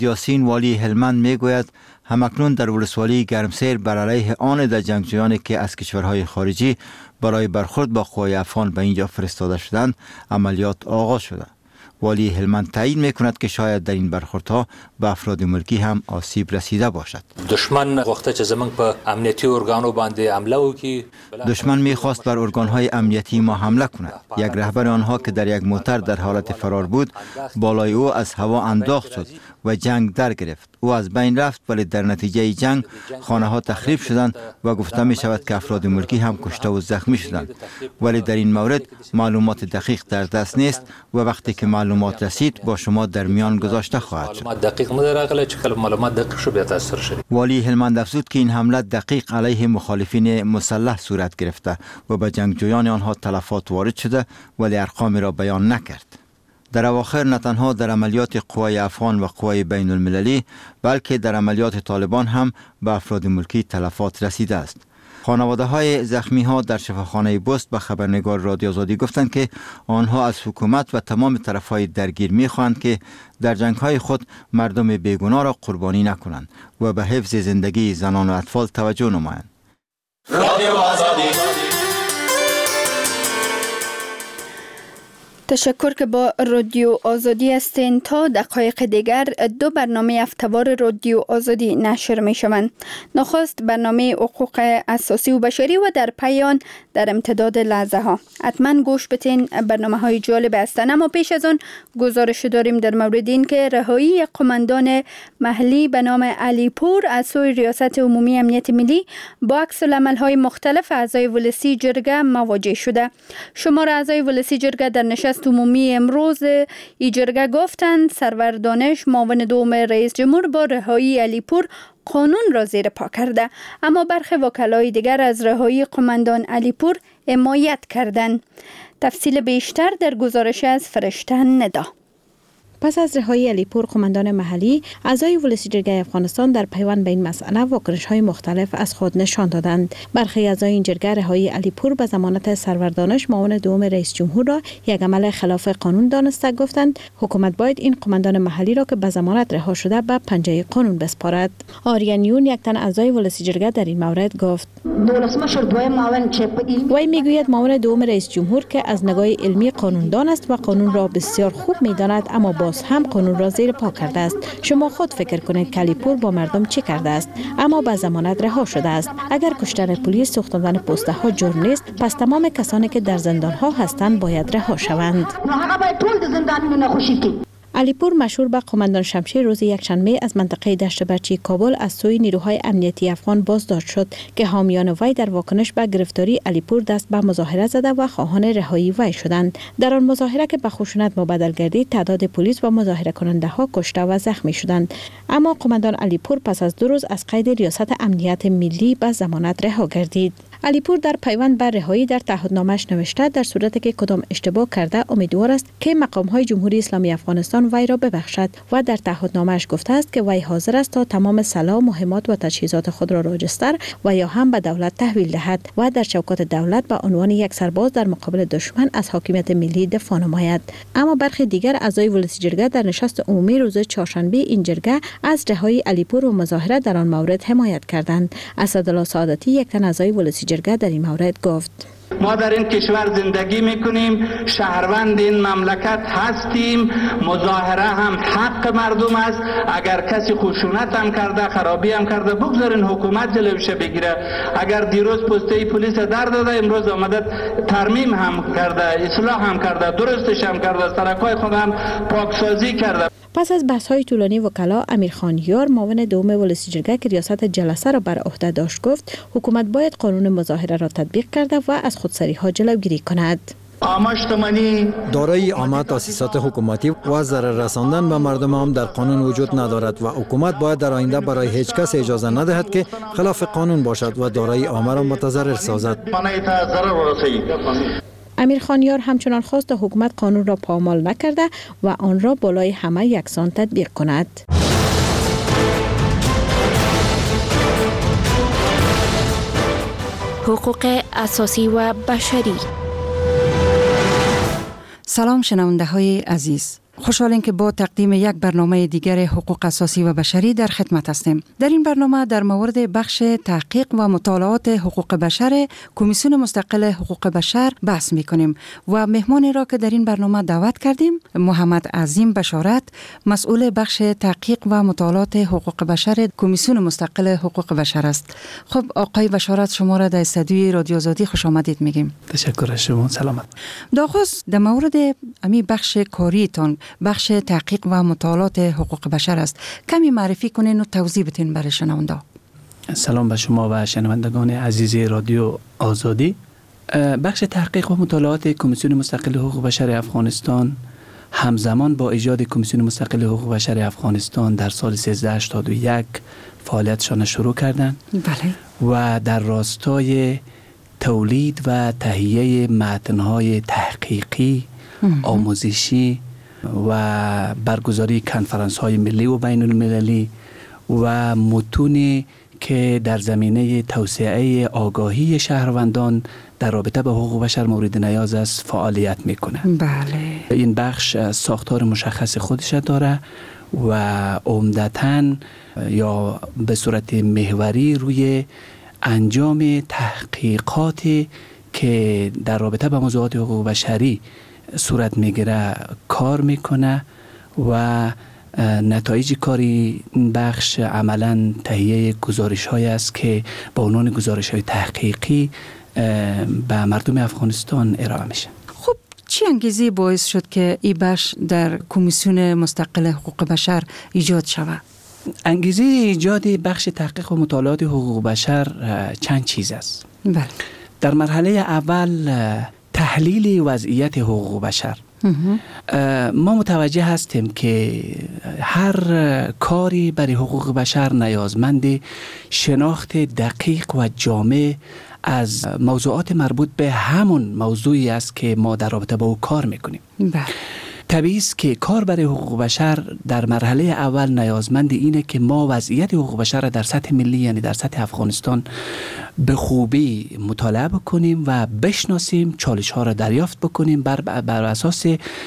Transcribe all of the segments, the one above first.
یاسین والی هلمند میگوید همکنون در ولسوالی گرمسیر بر علیه آن در جنگجویانی که از کشورهای خارجی برای برخورد با قوای افغان به اینجا فرستاده شدند عملیات آغاز شده. والی هلمند تایید میکند که شاید در این برخوردها به افراد ملکی هم آسیب رسیده باشد. دشمن وقتی که زمان په امنیتی ارگانو باندې حمله وکړي، دشمن میخواست بر ارگانهای امنیتی ما حمله کند. یک رهبر آنها که در یک موتر در حالت فرار بود بالای او از هوا انداخت شد و جنگ در گرفت. او از بین رفت، ولی در نتیجه جنگ خانه ها تخریب شدند و گفته می شود که افراد ملکی هم کشته و زخمی شدند. ولی در این مورد معلومات دقیق در دست نیست و وقتی که معلومات رسید با شما در میان گذاشته خواهد شد. والی هلمند افزود که این حمله دقیق علیه مخالفین مسلح صورت گرفته و به جنگجویان آنها تلفات وارد شده، ولی ارقامی را بیان نکرد. در اواخر نه تنها در عملیات قوای افغان و قوای بین المللی بلکه در عملیات طالبان هم به افراد ملکی تلفات رسیده است. خانواده های زخمی ها در شفاخانه بست به خبرنگار رادیو آزادی گفتند که آنها از حکومت و تمام طرف های درگیر می خواهند که در جنگ های خود مردم بیگناه را قربانی نکنند و به حفظ زندگی زنان و اطفال توجه نمایند. رادیو آزادی. تشکر که با رادیو آزادی هستین. تا دقایق دیگر 2 برنامه هفته‌وار رادیو آزادی نشر می شوند. نخست برنامه حقوق اساسی و بشری و در پایان در امتداد لحظه ها. حتما گوش بدین، برنامه های جالب هستند. اما پیش از آن گزارش داریم در مورد این که رهایی قماندان محلی به نام علی پور از سوی ریاست عمومی امنیت ملی با عکس‌العمل های مختلف اعضای ولسی جرگه مواجه شده. شمار اعضای ولسی جرگه در نشست عمومی امروز ای جرگه گفتند سرور دانش معاون دوم رئیس جمهور با رهایی علی پور قانون را زیر پا کرده، اما برخی وکلای دیگر از رهایی قماندان علی پور حمایت کردند. تفصیل بیشتر در گزارش از فرشته ندا. پس از رهایی علی پور قماندان محلی، اعضای ولسی جرگه افغانستان در پیوند به این مسئله واکنش‌های مختلف از خود نشان دادند. برخی اعضای این جرگه رهایی علی پور به ضمانت سرور دانش معاون دوم رئیس جمهور را یک عمل خلاف قانون دانسته گفتند حکومت باید این قماندان محلی را که به ضمانت رها شده به پنجه قانون بسپارد. آریان یون یک تن اعضای ولسی جرگه در این مورد گفت وی میگوید معاون دوم رئیس جمهور که از نگاه علمی قانوندان است و قانون را بسیار خوب میداند، اما باز هم قانون را زیر پا کرده است. شما خود فکر کنید علی پور با مردم چه کرده است، اما به ضمانت رها شده است. اگر کشتن پلیس، سوختاندن پسته ها جرم نیست، پس تمام کسانی که در زندان ها هستند باید رها شوند. علی پور مشهور به قماندان شمشیر روز یکشنبه از منطقه دشت برچی کابل از سوی نیروهای امنیتی افغان بازداشت شد که حامیان وی در واکنش به گرفتاری علی پور دست به مظاهره زده و خواهان رهایی وی شدند. در آن مظاهره که به خشونت مبدل گردید، تعداد پلیس و مظاهره کننده ها کشته و زخمی شدند، اما قماندان علی پور پس از 2 روز از قید ریاست امنیت ملی به ضمانت رها گردید. علی پور در پیوند بر رهایی در تعهدنامه‌اش نوشته در صورتی که کدام اشتباه کرده امیدوار است که مقام‌های جمهوری اسلامی افغانستان وی را ببخشد و در تعهدنامه‌اش گفته است که وی حاضر است تا تمام سلاح، مهمات و تجهیزات خود را راجستر و یا هم به دولت تحویل دهد و در چوکات دولت به عنوان یک سرباز در مقابل دشمن از حاکمیت ملی دفاع نماید. اما برخی دیگر اعضای ولسی جرگه در نشست عمومی روز چهارشنبه این جرگه از رهایی علی پور و مظاهره در آن مورد حمایت کردند. اسدالله سعادتی یک تن اعضای ولسی جرگه در این مورد گفت ما در این کشور زندگی میکنیم، شهروند این مملکت هستیم، مظاهره هم حق مردم است. اگر کسی خشونت هم کرده، خرابی هم کرده، بگذارین حکومت جلوش بگیره. اگر دیروز پسته پلیس در داده، امروز آمده ترمیم هم کرده، اصلاح هم کرده، درستش هم کرده، سرکای خود هم پاکسازی کرده. پس از بحث‌های طولانی وکلا، امیرخان یار معاون دوم ولسی جرگه که ریاست جلسه را بر عهده داشت گفت حکومت باید قانون مظاهره را تطبیق کرده و از خودسری‌ها جلوگیری کند. دارای عامه تاسیسات حکومتی و ضرر رساندن به مردم هم در قانون وجود ندارد و حکومت باید در آینده برای هیچ کس اجازه ندهد که خلاف قانون باشد و دارای عامه را متضرر سازد. امیرخان یار همچنان خواست تا حکومت قانون را پامال نکرده و آن را بالای همه یکسان تطبیق کند. حقوق اساسی و بشری. سلام شنونده های عزیز، خوشحالیم که با تقدیم یک برنامه دیگر حقوق اساسی و بشری در خدمت هستیم. در این برنامه در مورد بخش تحقیق و مطالعات حقوق بشر کمیسیون مستقل حقوق بشر بحث می‌کنیم و مهمانی را که در این برنامه دعوت کردیم محمد عظیم بشارت، مسئول بخش تحقیق و مطالعات حقوق بشر کمیسیون مستقل حقوق بشر است. خب آقای بشارت، شما را در استودیوی رادیو آزادی خوش آمدید میگیم. تشکر از شما. سلامت. داخوز در مورد امی بخش کاریتان، بخش تحقیق و مطالعات حقوق بشر است، کمی معرفی کنین و توضیح بدین برای شنونده. سلام به شما و شنوندگان عزیز رادیو آزادی. بخش تحقیق و مطالعات کمیسیون مستقل حقوق بشر افغانستان همزمان با ایجاد کمیسیون مستقل حقوق بشر افغانستان در سال 1381 فعالیتشان شروع کردند. بله. و در راستای تولید و تهیه متن‌های تحقیقی، آموزشی و برگزاری کنفرانس‌های ملی و بین المللی و متونی که در زمینه توسعه آگاهی شهروندان در رابطه با حقوق بشر مورد نیاز است فعالیت میکنه. بله. این بخش ساختار مشخص خودش داره و عمدتاً یا به صورت محوری روی انجام تحقیقاتی که در رابطه با موضوعات حقوق بشری صورت میگیره کار میکنه و نتایج کاری این بخش عملا تهیه گزارش های است که با عنوان گزارش های تحقیقی به مردم افغانستان ارائه میشه. خب چی انگیزه باعث شد که این بخش در کمیسیون مستقل حقوق بشر ایجاد شود؟ انگیزه ایجاد بخش تحقیق و مطالعات حقوق بشر چند چیز است. بله. در مرحله اول تحلیل وضعیت حقوق بشر. ما متوجه هستیم که هر کاری برای حقوق بشر نیازمند شناخت دقیق و جامع از موضوعات مربوط به همون موضوعی است که ما در رابطه با او کار میکنیم. بله. طبیعی است که کار برای حقوق بشر در مرحله اول نیازمند اینه که ما وضعیت حقوق بشر را در سطح ملی، یعنی در سطح افغانستان، به خوبی مطالعه بکنیم و بشناسیم، چالش ها را دریافت بکنیم، بر اساس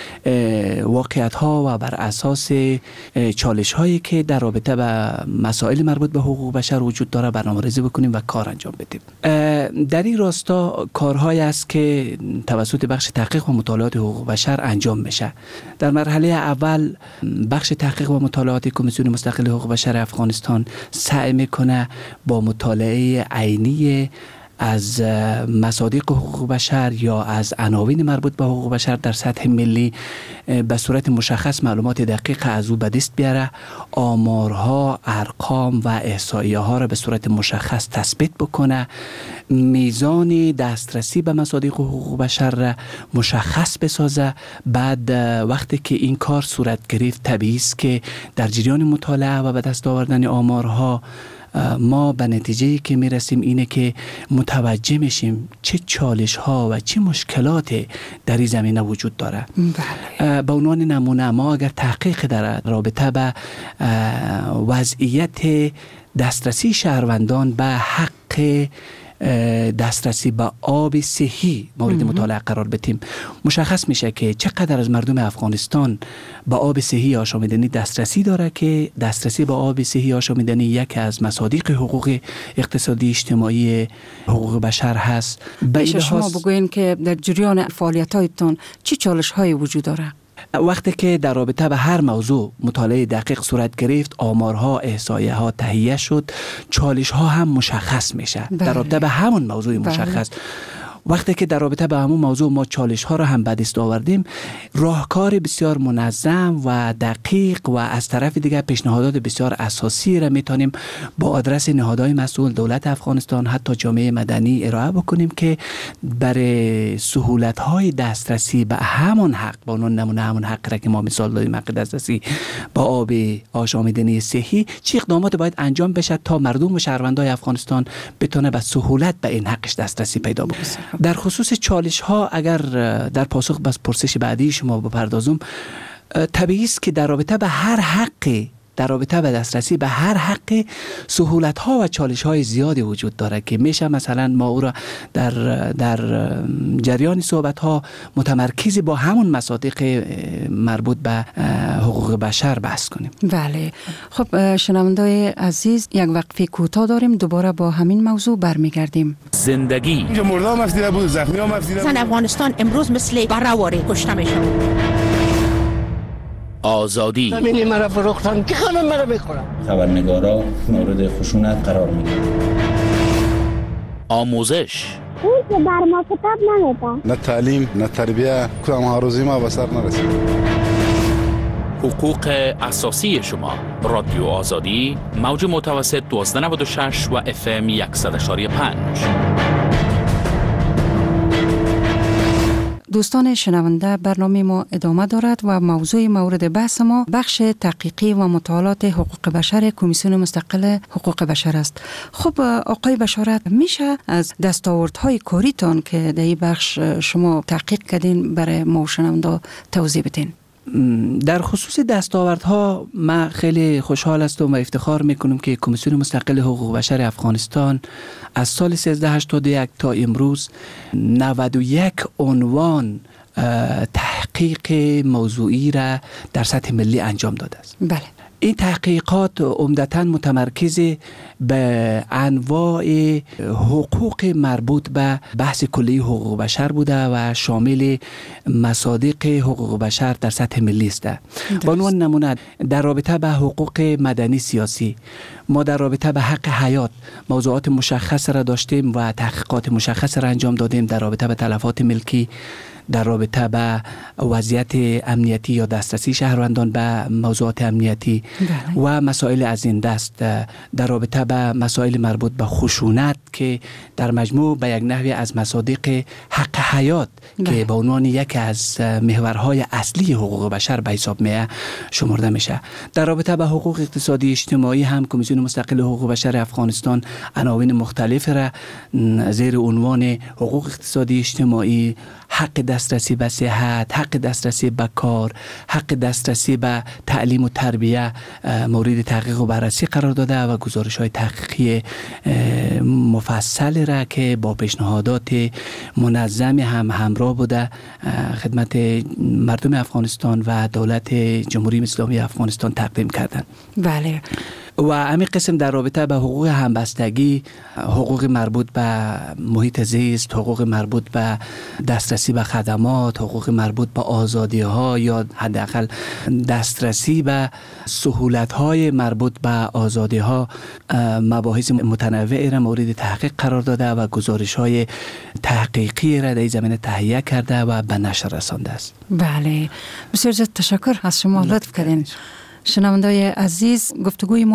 واقعیت ها و بر اساس چالش هایی که در رابطه با مسائل مربوط به حقوق بشر وجود داره برنامه‌ریزی بکنیم و کار انجام بدیم. در این راستا کارهایی است که توسط بخش تحقیق و مطالعات حقوق بشر انجام میشه. در مرحله اول بخش تحقیق و مطالعات کمیسیون مستقل حقوق بشر افغانستان سعی میکنه با مطالعه عینی از مصادیق حقوق بشر یا از عناوین مربوط به حقوق بشر در سطح ملی به صورت مشخص معلومات دقیق از او به دست بیاره، آمارها، ارقام و احصایه ها را به صورت مشخص تثبیت بکنه، میزان دسترسی به مصادیق حقوق بشر را مشخص بسازه. بعد وقتی که این کار صورت گرفت، طبیعی است که در جریان مطالعه و به دست آوردن آمارها ما به نتیجه‌ای که میرسیم اینه که متوجه میشیم چه چالش ها و چه مشکلات در این زمینه وجود داره. بله. به عنوان نمونه ما اگر تحقیق در رابطه به وضعیت دسترسی شهروندان به حق دسترسی به آب صحی مورد مطالعه قرار بدیم، مشخص میشه که چقدر از مردم افغانستان به آب صحی آشامیدنی دسترسی داره که دسترسی به آب صحی آشامیدنی یکی از مصادیق حقوق اقتصادی اجتماعی حقوق بشر هست. میشه شما بگوین که در جریان فعالیت‌هایتون چی چالش‌هایی وجود داره؟ وقتی که در رابطه به هر موضوع مطالعه دقیق صورت گرفت، آمارها، احصایه ها تهیه شد، چالش ها هم مشخص میشه. در رابطه به همون موضوع مشخص. وقتی که در رابطه با همون موضوع ما چالش ها را هم به دست آوردیم، راهکار بسیار منظم و دقیق و از طرف دیگر پیشنهادات بسیار اساسی را میتونیم با آدرس نهادهای مسئول دولت افغانستان حتی جامعه مدنی ارائه بکنیم که برای سهولت های دسترسی به همون حق، با اون نمونه همون حق را که ما مثال دادیم، حق دسترسی با آب آشامیدنی صحی، چه اقدامات باید انجام بشه تا مردم و شهروندان افغانستان بتونه به سهولت به این حقش دسترسی پیدا بکنه. در خصوص چالش ها اگر در پاسخ به پرسش بعدی شما بپردازم، طبیعی است که در رابطه به هر حقی در رابطه به دسترسی به هر حق سهولت ها و چالش های زیادی وجود داره که میشه مثلا ما او را در جریان صحبت ها متمرکز با همون مصادیق مربوط به حقوق بشر بحث کنیم. بله. خب شنوندای عزیز، یک وقفه کوتاه داریم، دوباره با همین موضوع برمیگردیم. زندگی مردم مفیده بود، زخمی ها مفیده بود. افغانستان امروز مثل برآوری کشته میشه. آزادی زمینی مرا فروختن که خانم مرا میخورم. خبرنگارا مورد خشونت قرار میگیرن. آموزش اون که بر ما کتاب نمیده. نه تعلیم نه تربیه، کدام ها روزی ما به سر نرسید. حقوق اساسی شما. رادیو آزادی، موج متوسط 1296 و FM 100.5. دوستان شنونده، برنامه ما ادامه دارد و موضوع مورد بحث ما بخش تحقیقی و مطالعات حقوق بشر کمیسیون مستقل حقوق بشر است. خب آقای بشارت، میشه از دستاوردهای کاریتان که در این بخش شما تحقیق کردین برای ما شنونده توضیح بدین؟ در خصوص دستاوردها ما خیلی خوشحال هستم و افتخار میکنم که کمیسیون مستقل حقوق بشر افغانستان از سال 1381 تا امروز 91 عنوان تحقیق موضوعی را در سطح ملی انجام داده است. بله. این تحقیقات عمدتاً متمرکز به انواع حقوق مربوط به بحث کلی حقوق بشر بوده و شامل مصادیق حقوق بشر در سطح ملی است. به عنوان نمونه در رابطه به حقوق مدنی سیاسی ما در رابطه به حق حیات موضوعات مشخص را داشتیم و تحقیقات مشخص را انجام دادیم. در رابطه به تلفات ملکی، در رابطه به وضعیت امنیتی یا دسترسی شهروندان به موضوعات امنیتی و مسائل از این دست، در رابطه به مسائل مربوط به خشونت که در مجموع به یک نحوی از مصادیق حق حیات که به عنوان یکی از محورهای اصلی حقوق بشر به حساب می شمرده میشه. در رابطه به حقوق اقتصادی اجتماعی هم کمیسیون مستقل حقوق بشر افغانستان عناوین مختلف را زیر عنوان حقوق اقتصادی اجتماعی، حق دسترسی به صحت، حق دسترسی به کار، حق دسترسی به تعلیم و تربیه مورد تحقیق و بررسی قرار داده و گزارش‌های تحقیقی مفصل را که با پیشنهادات منظم هم همراه بوده خدمت مردم افغانستان و دولت جمهوری اسلامی افغانستان تقدیم کردند. بله. و همین قسم در رابطه به حقوق همبستگی، حقوق مربوط به محیط زیست، حقوق مربوط به دسترسی به خدمات، حقوق مربوط به آزادی ها یا حداقل دسترسی به سهولت های مربوط به آزادی ها، مباحث متنوعی را مورد تحقیق قرار داده و گزارش های تحقیقی را در این زمینه تهیه کرده و به نشر رسانده است. بله، بسیار زیاد تشکر از شما، لطف کردین. شنونده‌های عزیز، گفتگوی ما